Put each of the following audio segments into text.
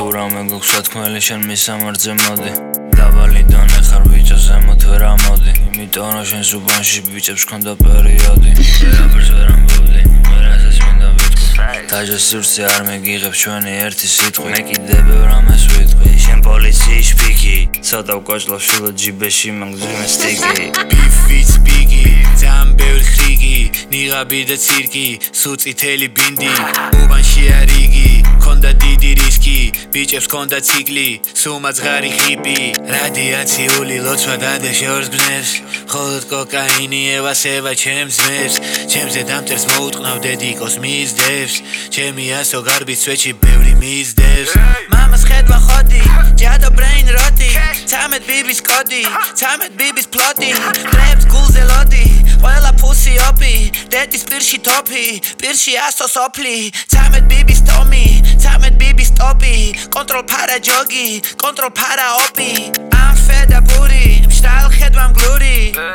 თუ რამე გვაქვს სათქმელი შენ მისამართზე მოდი დაბალი დონე ხარ ბიჭო ზემოთ ვერ ამოდი იმიტომ რომ შენ ზუბანში ბიჭებს ქონდა პერიოდი ვერაფერს ვერ ამბობდი მე რასაც მინდა ვიტყვი დაჟეს სურცე არ მეგიღებ ჩვენი ერთი სიტყვი მე კიდე ბევრ რამეს ვიტყვი შენ პოლიციის შპიკი ცოტა ვკოჭლობ შვილო ჯიბეში მაგძვიმე სტიკი ბიფიც ბიგი ძალიან ბევრი ხრიგი ნიღაბი და ცირკი სულ წითელი ბინდი უბანში არიგი ქონდა დიდი რისკი ბიჭებს ქონდა ციკლი სულ მაძღარი ღიპი რადიაციული ლოცვა დადე შორს გნებს მხოლოდ კოკაინი ევასება ჩემს ძმებს ჩემზე დამტერს მოუტყნავ დედიკოს მისდევს ჩემი ასო გარბის სვეტში ბევრი მისდევს მამას ხედვა ხოდი ჯადო ბრეინ როტი 13 ბიბის კოდი 13 ბიბის ფლოტი ტრებს გულზე ლოდი ყველა ფუსი ოპი დედის პირში თოფი პირში ასო სოფლი 13 ბიბის ტომი 13 ბიბის ტოპი კონტროლ ფარა ჯოგი კონტროლ ფარა ოპი ამ ფედა პური მშრალ ხედვა მგლური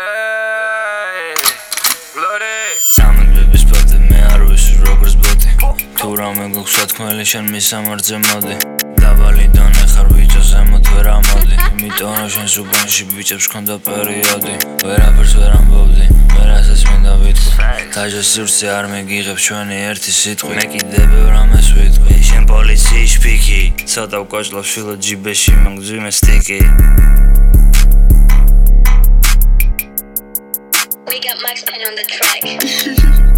ცამეტ ბიბის ფოტი მე არ ვისვი როგორც ბოტი თუ რამე გვაქვს სათქმელი შენ მისამართზე მოდი დაბალი დონე ხარ ბიჭო ზემოთ ვერ ამოდი იმიტომ რომ შენ ზუბანში ბიჭებს ქონდა პერიოდი ვერაფერს ვერ ამბობდი მე რასაც მინდა ვიტყვი დაჟეს სურცე არ მეგიღებ ჩვენი ერთი სიტყვი მე კიდე ბევრ რამეს ვიტყვი შენ პოლიციის შპიკი ცოტა ვკოჭლობ შვილო ჯიბეში მაგძვიმე სტიკი We got Max Pen on the track.